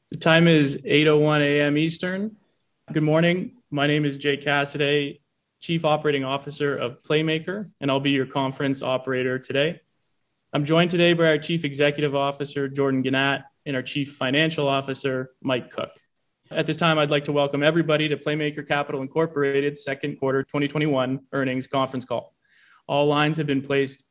The time is 8:01 a.m. Eastern. Good morning. My name is Jay Cassidy, Chief Operating Officer of Playmaker, and I'll be your conference operator today. I'm joined today by our Chief Executive Officer, Jordan Gannett, and our Chief Financial Officer, Mike Cook. At this time, I'd like to welcome everybody to Playmaker Capital Incorporated's second quarter 2021 earnings conference call. All lines have been placed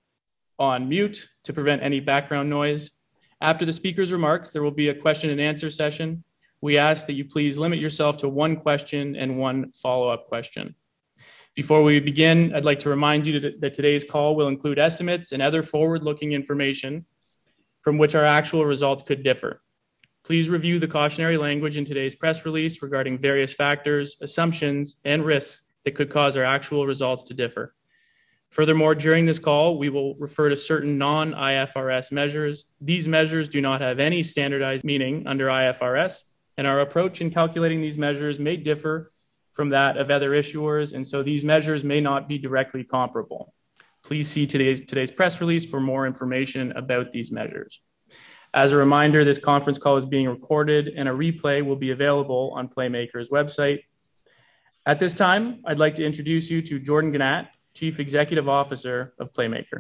on mute to prevent any background noise. After the speaker's remarks, there will be a question and answer session. We ask that you please limit yourself to one question and one follow-up question. Before we begin, I'd like to remind you that today's call will include estimates and other forward-looking information from which our actual results could differ. Please review the cautionary language in today's press release regarding various factors, assumptions, and risks that could cause our actual results to differ. Furthermore, during this call, we will refer to certain non-IFRS measures. These measures do not have any standardized meaning under IFRS, and our approach in calculating these measures may differ from that of other issuers, and so these measures may not be directly comparable. Please see today's press release for more information about these measures. As a reminder, this conference call is being recorded, and a replay will be available on Playmaker's website. At this time, I'd like to introduce you to Jordan Gannett, Chief Executive Officer of Playmaker.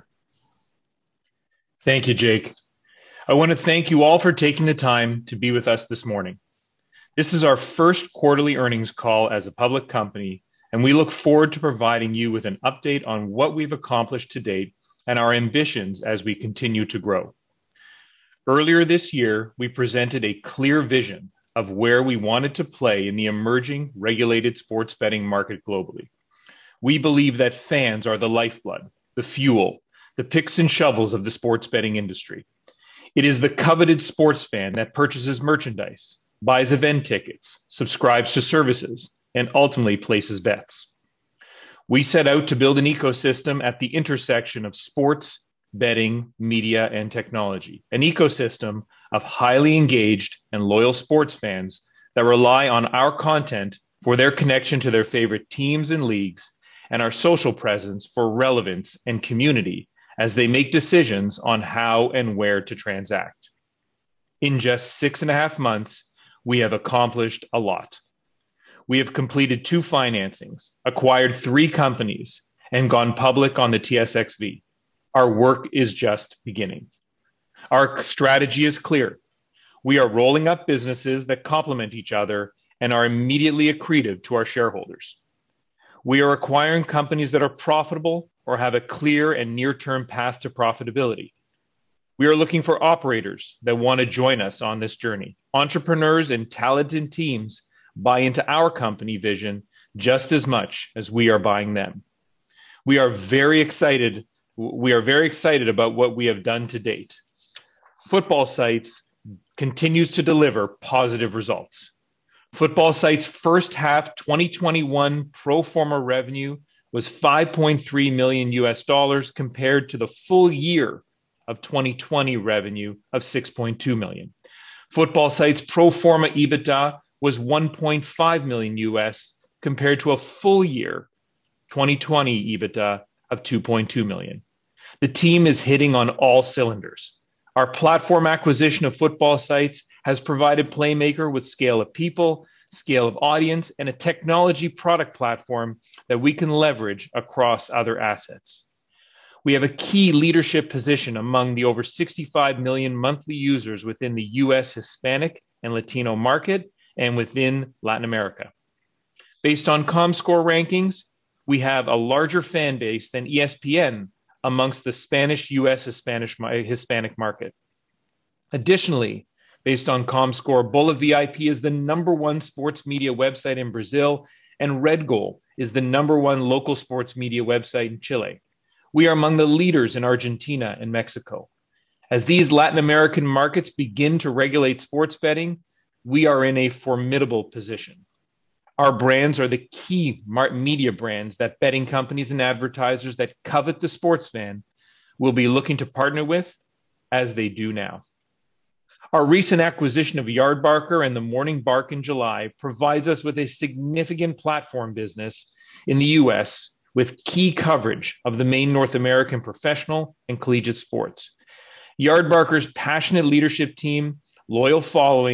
Thank you, Jake. I want to thank you all for taking the time to be with us this morning. This is our first quarterly earnings call as a public company, and we look forward to providing you with an update on what we've accomplished to date and our ambitions as we continue to grow. Earlier this year, we presented a clear vision of where we wanted to play in the emerging regulated sports betting market globally. We believe that fans are the lifeblood, the fuel, the picks and shovels of the sports betting industry. It is the coveted sports fan that purchases merchandise, buys event tickets, subscribes to services, and ultimately places bets. We set out to build an ecosystem at the intersection of sports, betting, media, and technology, an ecosystem of highly engaged and loyal sports fans that rely on our content for their connection to their favorite teams and leagues, and our social presence for relevance and community as they make decisions on how and where to transact. In just 6.5 months, we have accomplished a lot. We have completed 2 financings, acquired 3 companies, and gone public on the TSXV. Our work is just beginning. Our strategy is clear. We are rolling up businesses that complement each other and are immediately accretive to our shareholders. We are acquiring companies that are profitable or have a clear and near-term path to profitability. We are looking for operators that want to join us on this journey. Entrepreneurs and talented teams buy into our company vision just as much as we are buying them. We are very excited about what we have done to date. Football Sites continues to deliver positive results. Football Sites' first half 2021 pro forma revenue was $5.3 million compared to the full year of 2020 revenue of $6.2 million. Football Sites' pro forma EBITDA was $1.5 million compared to a full year 2020 EBITDA of $2.2 million. The team is hitting on all cylinders. Our platform acquisition of Football Sites has provided Playmaker with scale of people, scale of audience, and a technology product platform that we can leverage across other assets. We have a key leadership position among the over 65 million monthly users within the US Hispanic and Latino market and within Latin America. Based on Comscore rankings, we have a larger fan base than ESPN amongst the Spanish US Hispanic market. Additionally, based on Comscore, Bola VIP is the #1 sports media website in Brazil, and Red Goal is the #1 local sports media website in Chile. We are among the leaders in Argentina and Mexico. As these Latin American markets begin to regulate sports betting, we are in a formidable position. Our brands are the key media brands that betting companies and advertisers that covet the sports fan will be looking to partner with, as they do now. Our recent acquisition of Yardbarker and the Morning Bark in July provides us with a significant platform business in the US with key coverage of the main North American professional and collegiate sports. Yardbarker's passionate leadership team, loyal following,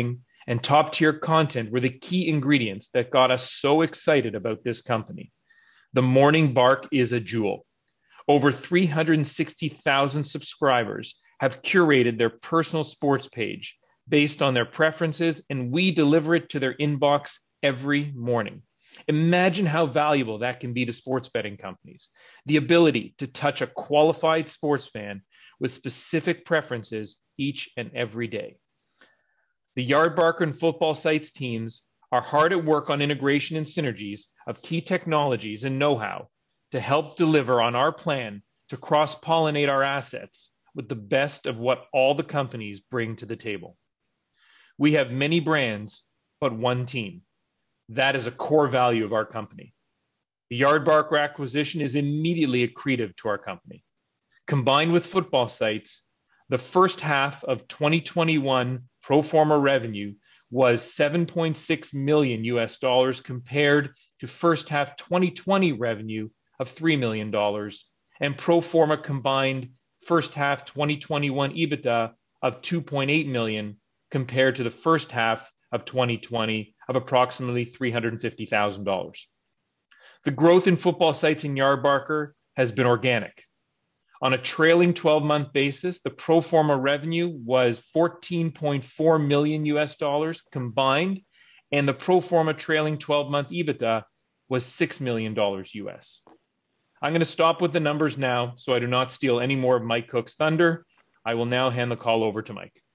and top-tier content were the key ingredients that got us so excited about this company. The Morning Bark is a jewel. Over 360,000 subscribers have curated their personal sports page based on their preferences, and we deliver it to their inbox every morning. Imagine how valuable that can be to sports betting companies. The ability to touch a qualified sports fan with specific preferences each and every day. The Yardbarker and Football Sites teams are hard at work on integration and synergies of key technologies and know-how to help deliver on our plan to cross-pollinate our assets with the best of what all the companies bring to the table. We have many brands, but one team. That is a core value of our company. The Yardbarker acquisition is immediately accretive to our company. Combined with Football Sites, the first half of 2021 pro forma revenue was $7.6 million US dollars compared to first half 2020 revenue of $3 million, and pro forma combined first half 2021 EBITDA of $2.8 million compared to the first half of 2020 of approximately $350,000. The growth in Football Sites in Yardbarker has been organic. On a trailing 12-month basis, the pro forma revenue was $14.4 million US dollars combined, and the pro forma trailing 12-month EBITDA was $6 million US. I'm going to stop with the numbers now so I do not steal any more of Mike Cook's thunder. I will now hand the call over to Mike.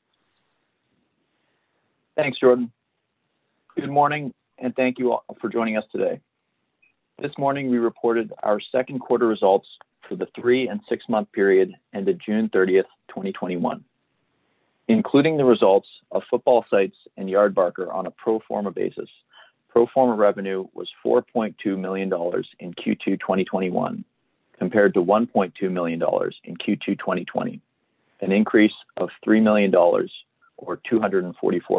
Thanks, Jordan. Good morning, and thank you all for joining us today. This morning, we reported our second quarter results for the 3 and 6 month period ended June 30th, 2021. Including the results of Football Sites and Yardbarker on a pro forma basis, pro forma revenue was $4.2 million in Q2 2021 compared to $1.2 million in Q2 2020, an increase of $3 million or 244%.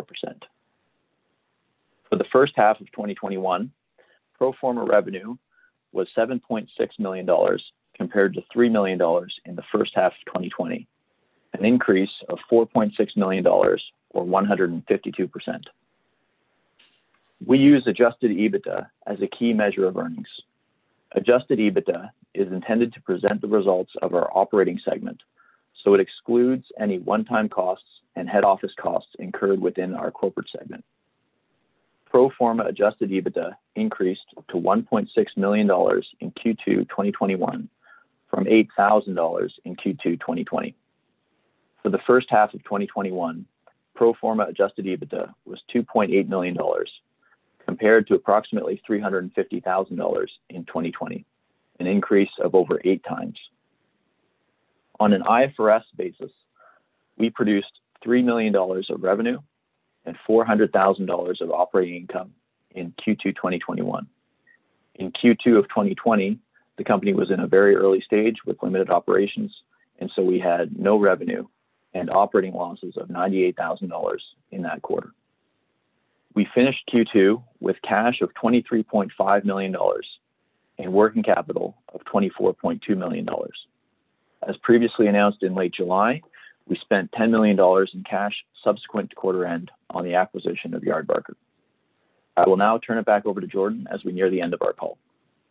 For the first half of 2021, pro forma revenue was $7.6 million compared to $3 million in the first half of 2020, an increase of $4.6 million or 152%. We use adjusted EBITDA as a key measure of earnings. Adjusted EBITDA is intended to present the results of our operating segment, so it excludes any one-time costs and head office costs incurred within our corporate segment. Pro forma adjusted EBITDA increased to $1.6 million in Q2 2021 from $8,000 in Q2 2020. For the first half of 2021, pro forma adjusted EBITDA was $2.8 million compared to approximately $350,000 in 2020, an increase of over 8 times. On an IFRS basis, we produced $3 million of revenue and $400,000 of operating income in Q2 2021. In Q2 of 2020, the company was in a very early stage with limited operations, and so we had no revenue and operating losses of $98,000 in that quarter. We finished Q2 with cash of $23.5 million and working capital of $24.2 million. As previously announced in late July, we spent $10 million in cash subsequent to quarter end on the acquisition of Yardbarker. I will now turn it back over to Jordan as we near the end of our call.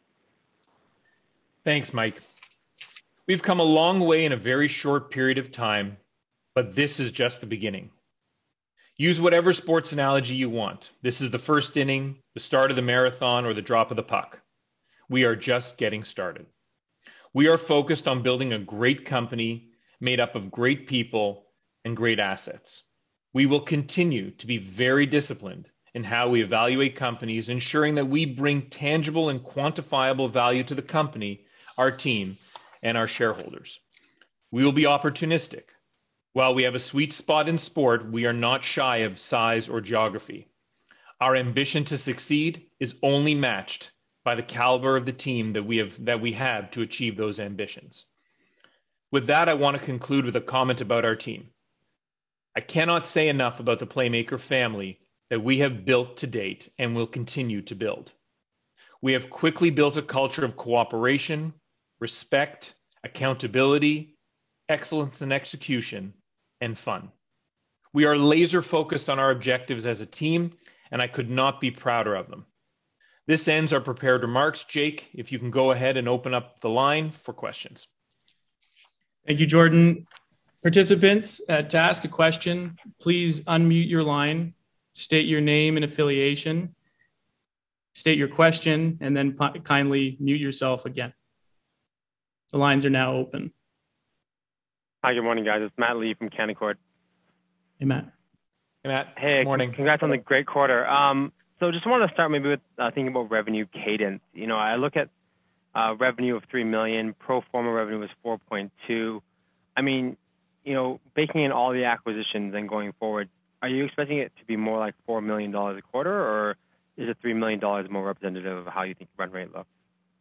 Thanks, Mike. We've come a long way in a very short period of time, but this is just the beginning. Use whatever sports analogy you want. This is the first inning, the start of the marathon, or the drop of the puck. We are just getting started. We are focused on building a great company made up of great people and great assets. We will continue to be very disciplined in how we evaluate companies, ensuring that we bring tangible and quantifiable value to the company, our team, and our shareholders. We will be opportunistic. While we have a sweet spot in sport, we are not shy of size or geography. Our ambition to succeed is only matched by the caliber of the team that we have to achieve those ambitions. With that, I want to conclude with a comment about our team. I cannot say enough about the Playmaker family that we have built to date and will continue to build. We have quickly built a culture of cooperation, respect, accountability, excellence in execution, and fun. We are laser focused on our objectives as a team, and I could not be prouder of them. This ends our prepared remarks. Jake, if you can go ahead and open up the line for questions. Thank you, Jordan. Participants, to ask a question, please unmute your line, state your name and affiliation, state your question, and then kindly mute yourself again. The lines are now open. Hi, good morning, guys. It's Matt Lee from Canaccord. Hey, Matt. Hey, Matt. Hey, good morning. Congrats on the great quarter. So just wanted to start maybe with thinking about revenue cadence. You know, I look at revenue of $3 million, pro forma revenue was 4.2. I mean, you know, baking in all the acquisitions and going forward, are you expecting it to be more like $4 million a quarter, or is it $3 million more representative of how you think run rate looks?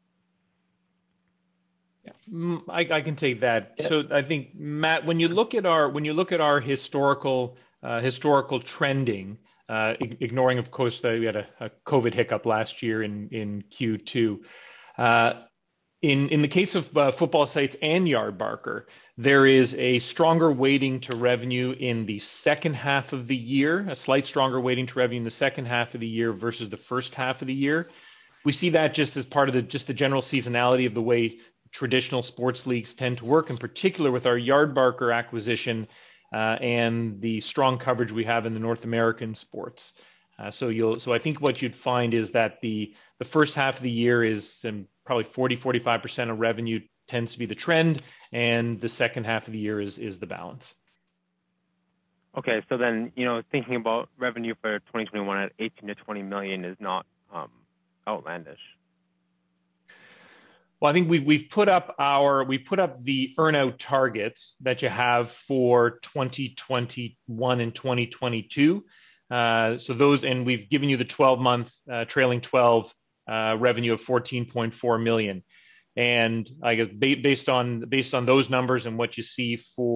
Yeah, I can take that. Yeah. So I think, Matt, when you look at our historical trending, ignoring, of course, that we had a COVID hiccup last year in Q2. In the case of Football Sites and Yardbarker, there is a stronger weighting to revenue in the second half of the year, a slight stronger weighting to revenue in the second half of the year versus the first half of the year. We see that just as part of the general seasonality of the way traditional sports leagues tend to work, in particular with our Yardbarker acquisition and the strong coverage we have in the North American sports. So I think what you'd find is that the first half of the year is probably 40-45% of revenue tends to be the trend, and the second half of the year is the balance. Okay, so then, you know, thinking about revenue for 2021 at 18 to 20 million is not outlandish. Well, I think we've put up the earnout targets that you have for 2021 and 2022. So those, and we've given you the 12-month trailing 12 revenue of 14.4 million. And I guess based on those numbers and what you see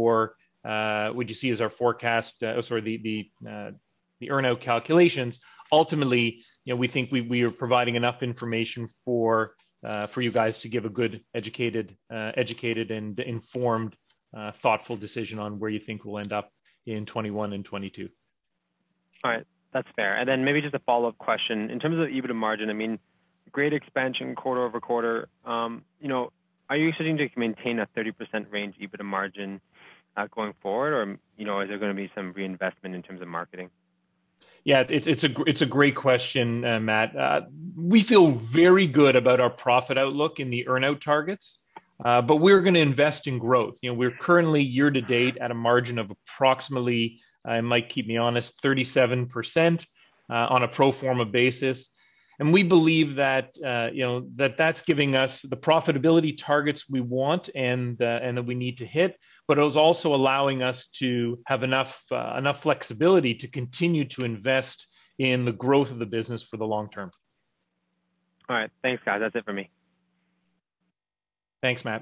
as our forecast, the earnout calculations, ultimately, you know, we think we are providing enough information for you guys to give a good, educated and informed, thoughtful decision on where you think we'll end up in 21 and 22. All right, that's fair. And then maybe just a follow-up question. In terms of EBITDA margin, I mean, great expansion quarter over quarter. You know, are you expecting to maintain a 30% range EBITDA margin going forward, or, you know, is there going to be some reinvestment in terms of marketing? Yeah, it's a great question, Matt. We feel very good about our profit outlook in the earnout targets, but we're going to invest in growth. You know, we're currently year to date at a margin of approximately, I might keep me honest, 37% on a pro forma basis. And we believe that, that's giving us the profitability targets we want and that we need to hit, but it was also allowing us to have enough flexibility to continue to invest in the growth of the business for the long term. All right. Thanks, guys. That's it for me. Thanks, Matt.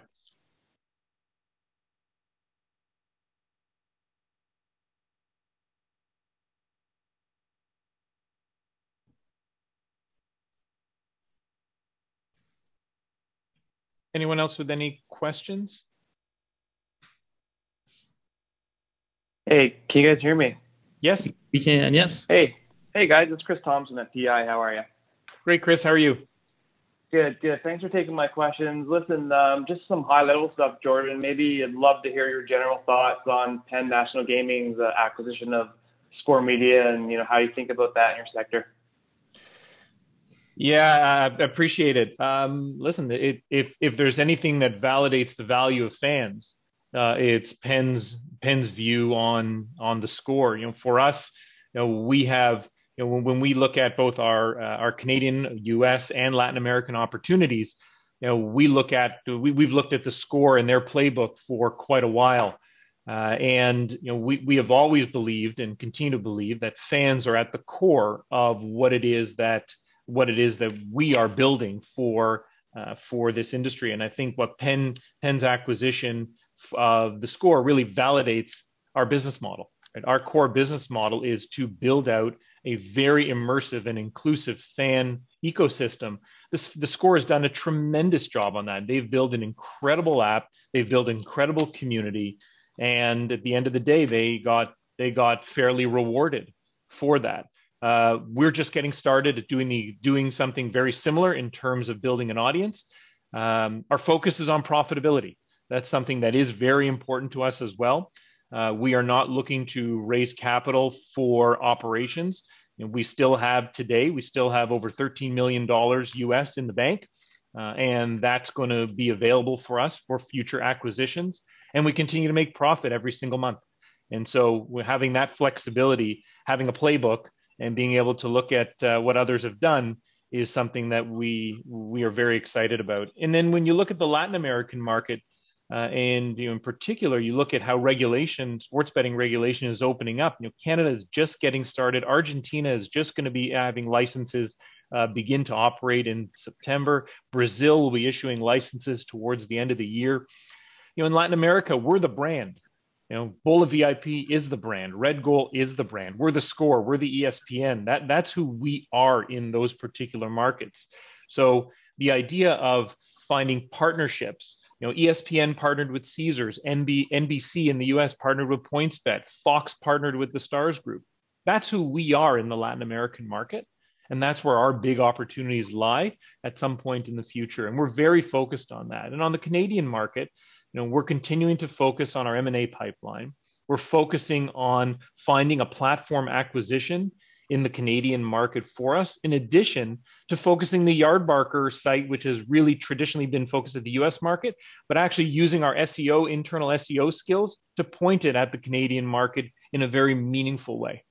Anyone else with any questions? Hey, can you guys hear me? Yes, we can. Yes. Hey guys, it's Chris Thompson at PI. How are you? Great, Chris. How are you? Good. Thanks for taking my questions. Listen, just some high-level stuff, Jordan. Maybe I'd love to hear your general thoughts on Penn National Gaming's acquisition of Score Media, and how you think about that in your sector. Yeah, I appreciate it. Listen, if there's anything that validates the value of fans, it's Penn's view on the Score. For us, we have, when we look at both our Canadian, U.S. and Latin American opportunities, we've looked at the Score and their playbook for quite a while. And we have always believed and continue to believe that fans are at the core of what it is that we are building for this industry. And I think what Penn's acquisition of the Score really validates our business model. Right? Our core business model is to build out a very immersive and inclusive fan ecosystem. The Score has done a tremendous job on that. They've built an incredible app. They've built an incredible community. And at the end of the day, they got they got fairly rewarded for that. We're just getting started at doing something very similar in terms of building an audience. Our focus is on profitability. That's something that is very important to us as well. We are not looking to raise capital for operations. We still have over $13 million US in the bank. And that's going to be available for us for future acquisitions. And we continue to make profit every single month. And so we're having that flexibility, having a playbook and being able to look at what others have done is something that we are very excited about. And then when you look at the Latin American market, and in particular, you look at how sports betting regulation is opening up. Canada is just getting started. Argentina is just going to be having licenses begin to operate in September. Brazil will be issuing licenses towards the end of the year. In Latin America, we're the brand. Bola VIP is the brand. Red Goal is the brand. We're the Score. We're the ESPN. That's who we are in those particular markets. So the idea of finding partnerships, ESPN partnered with Caesars, NBC in the US partnered with PointsBet, Fox partnered with the Stars Group. That's who we are in the Latin American market. And that's where our big opportunities lie at some point in the future. And we're very focused on that. And on the Canadian market, we're continuing to focus on our M&A pipeline. We're focusing on finding a platform acquisition in the Canadian market for us, in addition to focusing the Yardbarker site, which has really traditionally been focused at the US market, but actually using our internal SEO skills to point it at the Canadian market in a very meaningful way.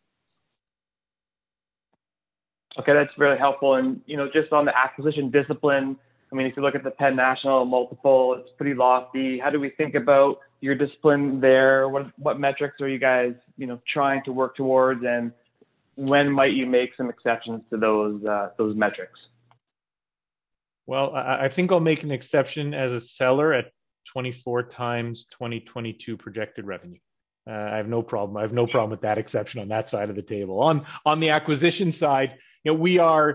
Okay, that's very helpful. And, just on the acquisition discipline, if you look at the Penn National multiple, it's pretty lofty. How do we think about your discipline there? What metrics are you guys, trying to work towards, and when might you make some exceptions to those metrics? Well, I think I'll make an exception as a seller at 24 times 2022 projected revenue. I have no problem. I have no problem with that exception on that side of the table. On the acquisition side, we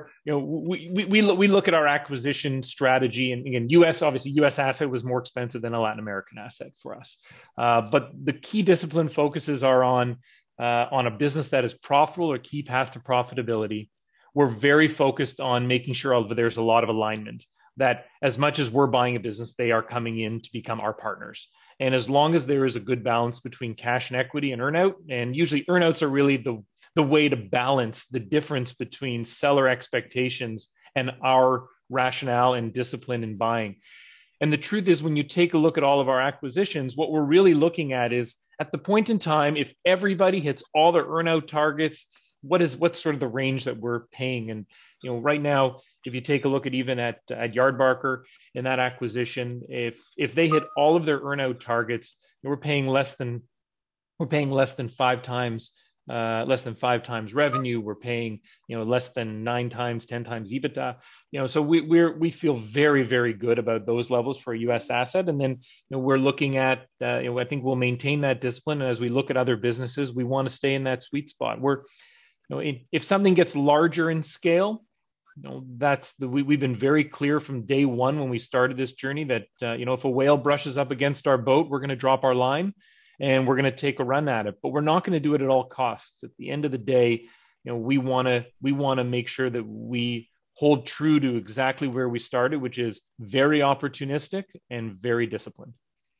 look at our acquisition strategy, and again, US asset was more expensive than a Latin American asset for us. But the key discipline focuses are on a business that is profitable or key path to profitability. We're very focused on making sure there's a lot of alignment, that as much as we're buying a business, they are coming in to become our partners. And as long as there is a good balance between cash and equity and earnout, and usually earnouts are really the way to balance the difference between seller expectations and our rationale and discipline in buying. And the truth is, when you take a look at all of our acquisitions, what we're really looking at is, at the point in time, if everybody hits all their earnout targets, what's sort of the range that we're paying? And right now, if you take a look at even at Yardbarker in that acquisition, if they hit all of their earnout targets, we're paying less than 5 times. Less than 5 times revenue. We're paying, less than 9 times, 10 times EBITDA. So we feel very, very good about those levels for a U.S. asset. And then we're looking at, I think we'll maintain that discipline. And as we look at other businesses, we want to stay in that sweet spot. If something gets larger in scale, we've been very clear from day one when we started this journey that if a whale brushes up against our boat, we're going to drop our line. And we're going to take a run at it, but we're not going to do it at all costs. At the end of the day, we want to make sure that we hold true to exactly where we started, which is very opportunistic and very disciplined.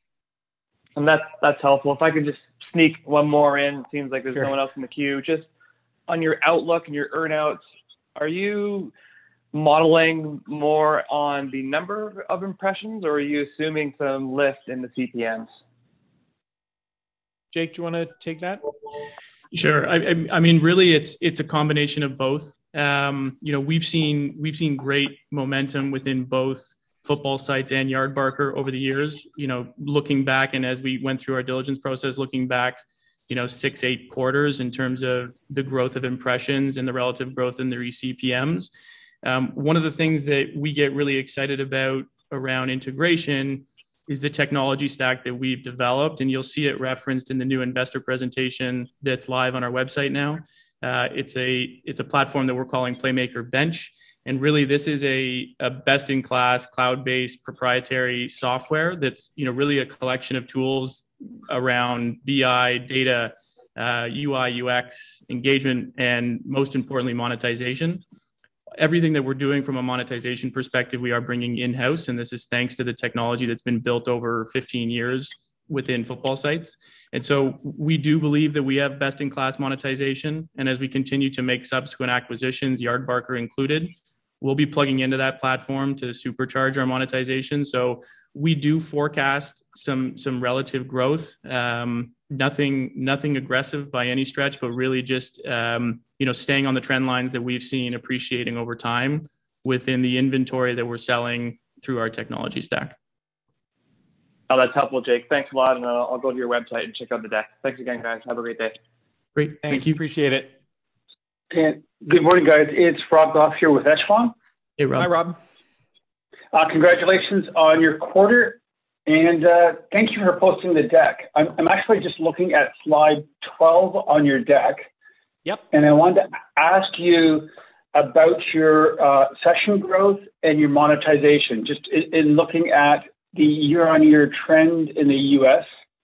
And that's helpful. If I could just sneak one more in, it seems like there's no one else in the queue. Just on your outlook and your earnouts, are you modeling more on the number of impressions, or are you assuming some lift in the CPMs? Jake, do you want to take that? Sure. I mean, really, it's a combination of both. We've seen great momentum within both football sites and Yardbarker over the years. Looking back, and as we went through our diligence process, looking back, 6-8 quarters in terms of the growth of impressions and the relative growth in their eCPMs. One of the things that we get really excited about around integration is the technology stack that we've developed, and you'll see it referenced in the new investor presentation that's live on our website now. It's a platform that we're calling Playmaker Bench, and really this is a best-in-class cloud-based proprietary software that's really a collection of tools around BI, data, UI, UX, engagement, and most importantly, monetization. Everything that we're doing from a monetization perspective, we are bringing in-house, and this is thanks to the technology that's been built over 15 years within football sites. And so we do believe that we have best-in-class monetization, and as we continue to make subsequent acquisitions, Yardbarker included, we'll be plugging into that platform to supercharge our monetization. So we do forecast some relative growth. Nothing aggressive by any stretch, but really just staying on the trend lines that we've seen appreciating over time within the inventory that we're selling through our technology stack. Oh, that's helpful, Jake. Thanks a lot, and I'll go to your website and check out the deck. Thanks again, guys. Have a great day. Great, Thanks. thank you. Appreciate it. And good morning, guys. It's Rob Goff here with Echelon. Hey, Rob. Hi, Rob. Congratulations on your quarter, and thank you for posting the deck. I'm actually just looking at slide 12 on your deck. Yep. And I wanted to ask you about your session growth and your monetization. Just in looking at the year-on-year trend in the U.S.,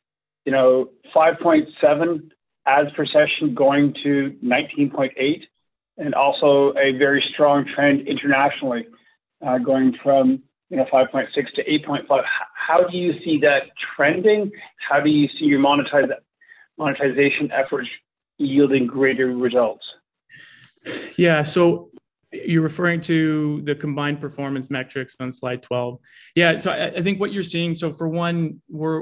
5.7 ads per session going to 19.8, and also a very strong trend internationally, going from 5.6 to 8.5. How do you see that trending? How do you see your monetization efforts yielding greater results? Yeah, so you're referring to the combined performance metrics on slide 12. Yeah, so I think what you're seeing, so for one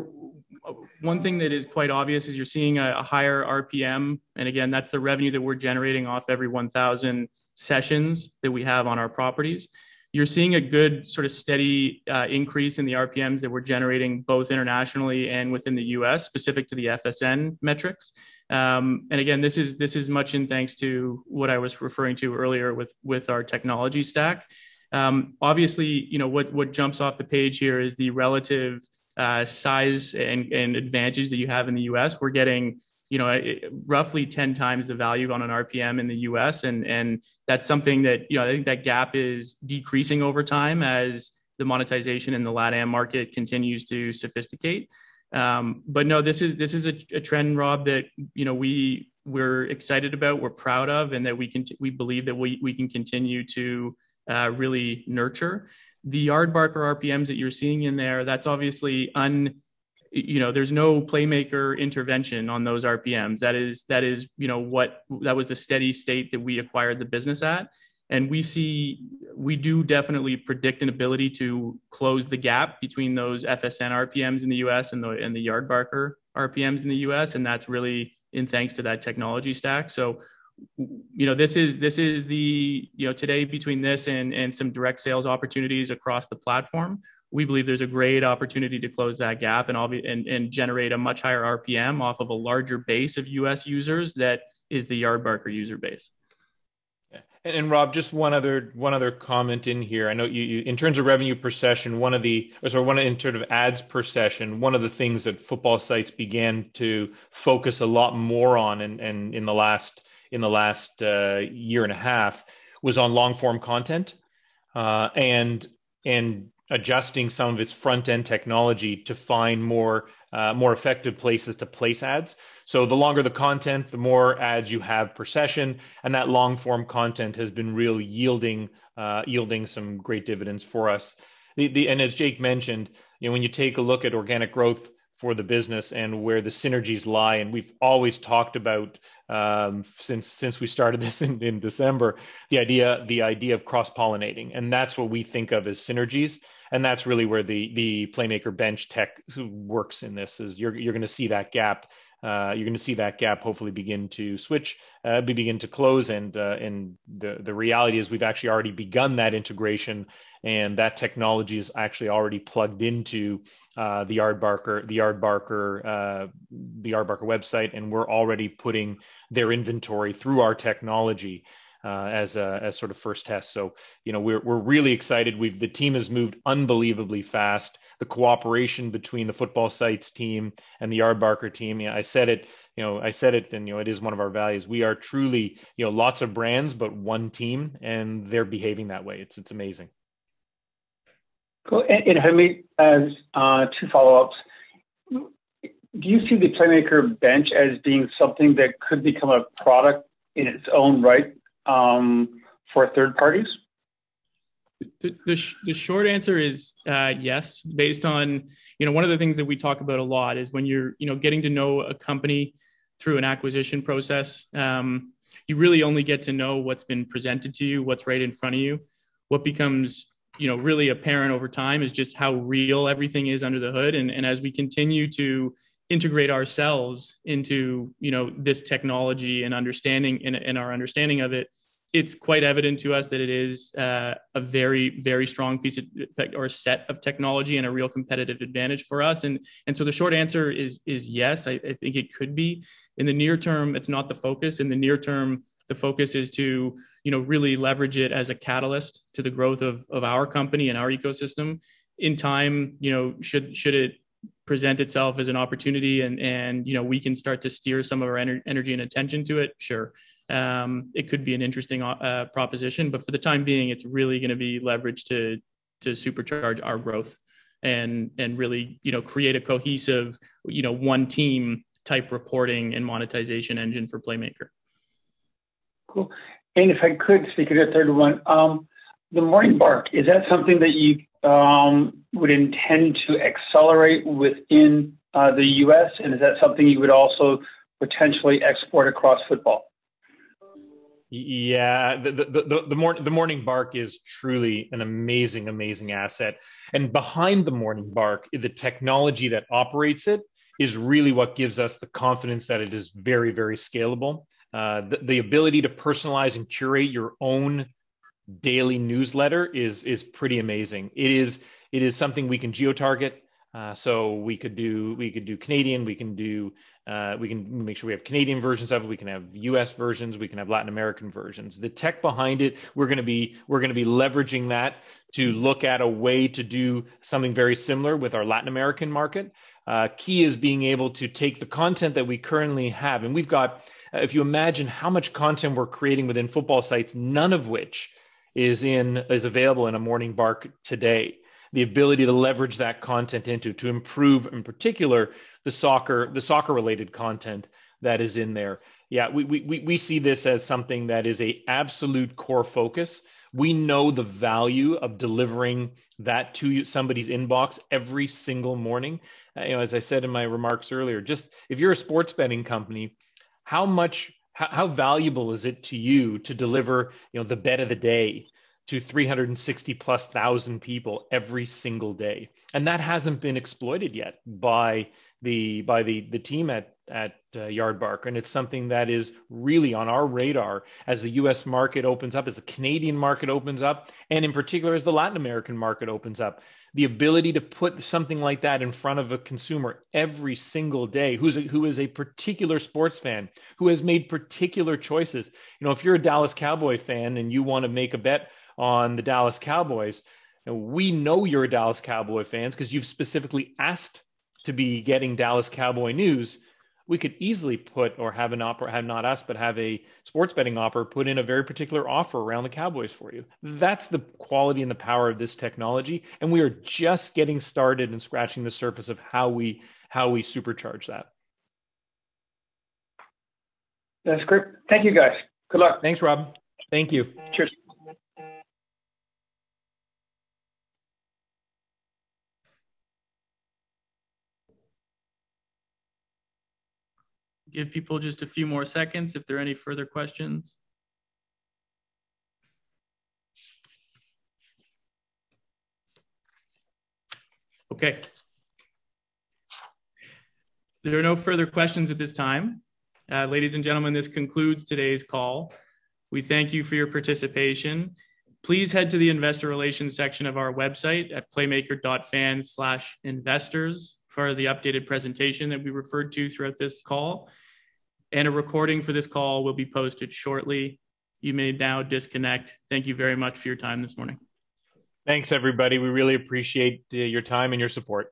thing that is quite obvious is you're seeing a higher RPM. And again, that's the revenue that we're generating off every 1,000 sessions that we have on our properties. You're seeing a good sort of steady increase in the RPMs that we're generating both internationally and within the US, specific to the FSN metrics. And again, this is much in thanks to what I was referring to earlier with our technology stack. Obviously, what jumps off the page here is the relative size and advantage that you have in the US. We're getting roughly 10 times the value on an RPM in the US. And that's something that, I think that gap is decreasing over time as the monetization in the LATAM market continues to sophisticate. But no, this is a trend, Rob, that, we're excited about, we're proud of, and that we believe that we can continue to really nurture. The Yardbarker RPMs that you're seeing in there, that's obviously there's no Playmaker intervention on those RPMs. That is that was the steady state that we acquired the business at. And we do definitely predict an ability to close the gap between those FSN RPMs in the US and the Yardbarker RPMs in the US. And that's really in thanks to that technology stack. So, this is the, today between this and some direct sales opportunities across the platform, we believe there's a great opportunity to close that gap and generate a much higher RPM off of a larger base of US users that is the Yardbarker user base. And Rob, just one other comment in here. I know you in terms of revenue per session, in terms of ads per session, one of the things that football sites began to focus a lot more on and in the last year and a half was on long form content and adjusting some of its front end technology to find more effective places to place ads. So the longer the content, the more ads you have per session, and that long form content has been really yielding some great dividends for us. And as Jake mentioned, when you take a look at organic growth for the business and where the synergies lie, and we've always talked about since we started this in December, the idea of cross-pollinating, and that's what we think of as synergies, and that's really where the Playmaker bench tech works in this. Is you're going to see that gap. You're going to see that gap hopefully begin to begin to close, and the reality is we've actually already begun that integration, and that technology is actually already plugged into the Yardbarker website, and we're already putting their inventory through our technology as sort of first test. So we're really excited. The team has moved unbelievably fast. The cooperation between the football sites team and the Yardbarker team. I said it, and it is one of our values. We are truly, lots of brands, but one team, and they're behaving that way. It's amazing. Cool. And Hamid, as two follow-ups, do you see the Playmaker bench as being something that could become a product in its own right for third parties? The short answer is yes, based on, one of the things that we talk about a lot is when you're, getting to know a company through an acquisition process, you really only get to know what's been presented to you, what's right in front of you. What becomes, really apparent over time is just how real everything is under the hood. And as we continue to integrate ourselves into, this technology and understanding and our understanding of it, it's quite evident to us that it is a very, very strong piece of or set of technology and a real competitive advantage for us. And so the short answer is yes. I think it could be. In the near term, it's not the focus. In the near term, the focus is to really leverage it as a catalyst to the growth of our company and our ecosystem. In time, should it present itself as an opportunity and we can start to steer some of our energy and attention to it, sure. It could be an interesting proposition, but for the time being, it's really going to be leveraged to supercharge our growth and really, create a cohesive, one team type reporting and monetization engine for Playmaker. Cool. And if I could speak of the third one, the Morning Bark, is that something that you would intend to accelerate within the U.S.? And is that something you would also potentially export across football? Yeah, the Morning Bark is truly an amazing asset. And behind the Morning Bark, the technology that operates it is really what gives us the confidence that it is very, very scalable. The ability to personalize and curate your own daily newsletter is pretty amazing. It is something we can geo-target. So we could do Canadian, we can make sure we have Canadian versions of it. We can have US versions, we can have Latin American versions. The tech behind it, we're going to be leveraging that to look at a way to do something very similar with our Latin American market. Key is being able to take the content that we currently have. And we've got, if you imagine how much content we're creating within football sites, none of which is available in a Morning Bark today. The ability to leverage that content to improve, in particular, the soccer related content that is in there. Yeah, we see this as something that is a absolute core focus. We know the value of delivering that to somebody's inbox every single morning. As I said in my remarks earlier, just if you're a sports betting company, how valuable is it to you to deliver, the bet of the day to 360 plus thousand people every single day? And that hasn't been exploited yet by the team at Yardbark. And it's something that is really on our radar as the US market opens up, as the Canadian market opens up, and in particular, as the Latin American market opens up. The ability to put something like that in front of a consumer every single day who is a particular sports fan, who has made particular choices. If you're a Dallas Cowboy fan and you want to make a bet on the Dallas Cowboys, we know you're a Dallas Cowboy fans because you've specifically asked to be getting Dallas Cowboy news. We could easily put, or have have a sports betting opera put in a very particular offer around the Cowboys for you. That's the quality and the power of this technology. And we are just getting started and scratching the surface of how we supercharge that. That's great. Thank you, guys. Good luck. Thanks, Rob. Thank you. Cheers. Give people just a few more seconds if there are any further questions. Okay. There are no further questions at this time. Ladies and gentlemen, this concludes today's call. We thank you for your participation. Please head to the investor relations section of our website at playmaker.fan/investors for the updated presentation that we referred to throughout this call. And a recording for this call will be posted shortly. You may now disconnect. Thank you very much for your time this morning. Thanks, everybody. We really appreciate your time and your support.